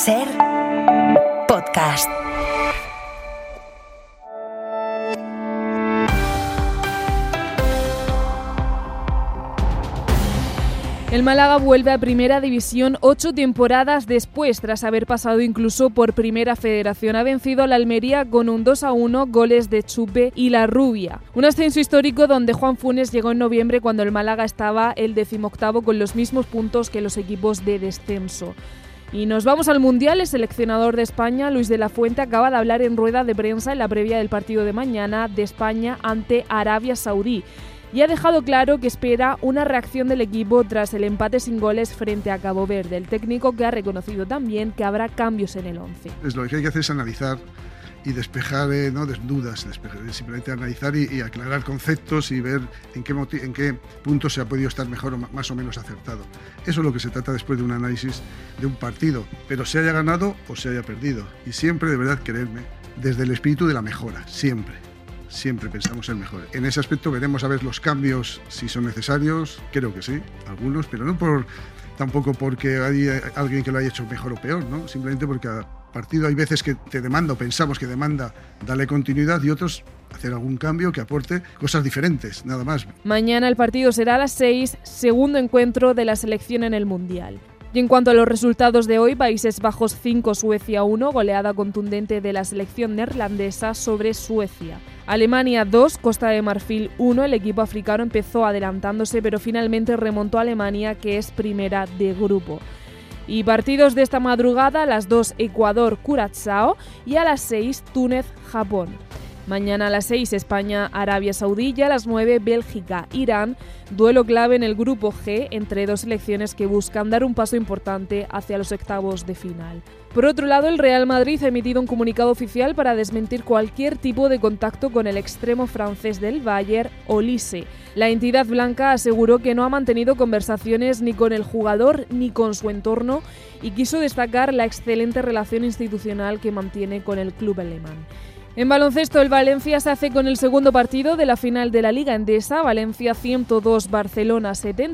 SER Podcast. El Málaga vuelve a Primera División 8 temporadas después, tras haber pasado incluso por Primera Federación. Ha vencido al Almería con un 2-1, goles de Chupe y La Rubia. Un ascenso histórico donde Juan Funes llegó en noviembre cuando el Málaga estaba el 18º con los mismos puntos que los equipos de descenso. Y nos vamos al Mundial. El seleccionador de España, Luis de la Fuente, acaba de hablar en rueda de prensa en la previa del partido de mañana de España ante Arabia Saudí. Y ha dejado claro que espera una reacción del equipo tras el empate sin goles frente a Cabo Verde. El técnico que ha reconocido también que habrá cambios en el 11. Pues lo que hay que hacer es analizar y despejar dudas, simplemente analizar y aclarar conceptos y ver en qué punto se ha podido estar mejor o más o menos acertado. Eso es lo que se trata después de un análisis de un partido, pero se haya ganado o se haya perdido. Y siempre, de verdad, creerme, desde el espíritu de la mejora, siempre pensamos en mejor. En ese aspecto veremos a ver los cambios si son necesarios, creo que sí, algunos, pero no tampoco porque hay alguien que lo haya hecho mejor o peor, ¿no? Simplemente porque a partido hay veces que te demanda, o pensamos que demanda, darle continuidad, y otros hacer algún cambio que aporte cosas diferentes, nada más. Mañana el partido será a las 6, segundo encuentro de la selección en el Mundial. Y en cuanto a los resultados de hoy, Países Bajos 5, Suecia 1, goleada contundente de la selección neerlandesa sobre Suecia. Alemania 2, Costa de Marfil 1, el equipo africano empezó adelantándose, pero finalmente remontó a Alemania, que es primera de grupo. Y partidos de esta madrugada: a las 2, Ecuador, Curazao, y a las 6, Túnez, Japón. Mañana a las 6, España, Arabia Saudí, y a las 9, Bélgica, Irán, duelo clave en el grupo G entre dos selecciones que buscan dar un paso importante hacia los octavos de final. Por otro lado, el Real Madrid ha emitido un comunicado oficial para desmentir cualquier tipo de contacto con el extremo francés del Bayern, Olise. La entidad blanca aseguró que no ha mantenido conversaciones ni con el jugador ni con su entorno y quiso destacar la excelente relación institucional que mantiene con el club alemán. En baloncesto, el Valencia se hace con el segundo partido de la final de la Liga Endesa, Valencia 102, Barcelona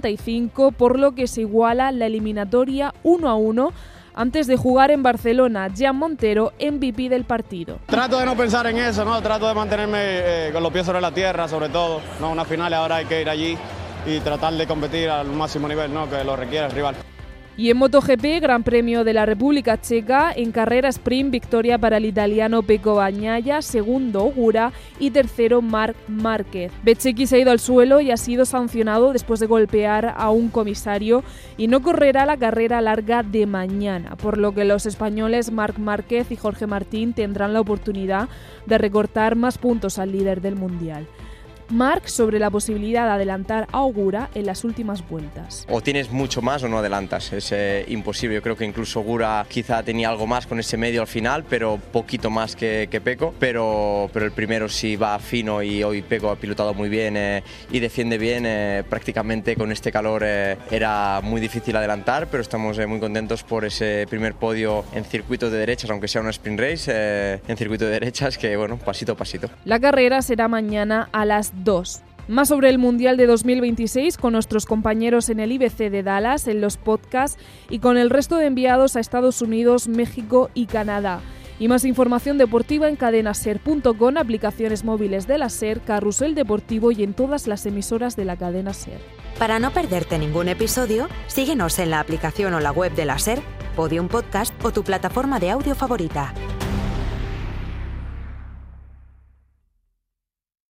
75, por lo que se iguala la eliminatoria 1-1 antes de jugar en Barcelona. Jan Montero, MVP del partido. Trato de no pensar en eso, ¿no? Trato de mantenerme con los pies sobre la tierra, sobre todo, ¿no? Una final, ahora hay que ir allí y tratar de competir al máximo nivel, ¿no? Que lo requiera el rival. Y en MotoGP, Gran Premio de la República Checa, en carrera sprint, victoria para el italiano Pecco Bagnaia, segundo Ogura y tercero Marc Márquez. Bezzecchi se ha ido al suelo y ha sido sancionado después de golpear a un comisario y no correrá la carrera larga de mañana, por lo que los españoles Marc Márquez y Jorge Martín tendrán la oportunidad de recortar más puntos al líder del Mundial. Marc sobre la posibilidad de adelantar a Ogura en las últimas vueltas. O tienes mucho más o no adelantas, es imposible. Yo creo que incluso Ogura quizá tenía algo más con ese medio al final, pero poquito más que Pecco, pero el primero sí va fino y hoy Pecco ha pilotado muy bien y defiende bien. Prácticamente con este calor era muy difícil adelantar, pero estamos muy contentos por ese primer podio en circuito de derechas, aunque sea una sprint race, en circuito de derechas, que bueno, pasito a pasito. La carrera será mañana a las 2. Más sobre el Mundial de 2026 con nuestros compañeros en el IBC de Dallas, en los podcasts y con el resto de enviados a Estados Unidos, México y Canadá. Y más información deportiva en cadenaser.com, aplicaciones móviles de la SER, Carrusel Deportivo y en todas las emisoras de la cadena SER. Para no perderte ningún episodio, síguenos en la aplicación o la web de la SER, Podium Podcast o tu plataforma de audio favorita.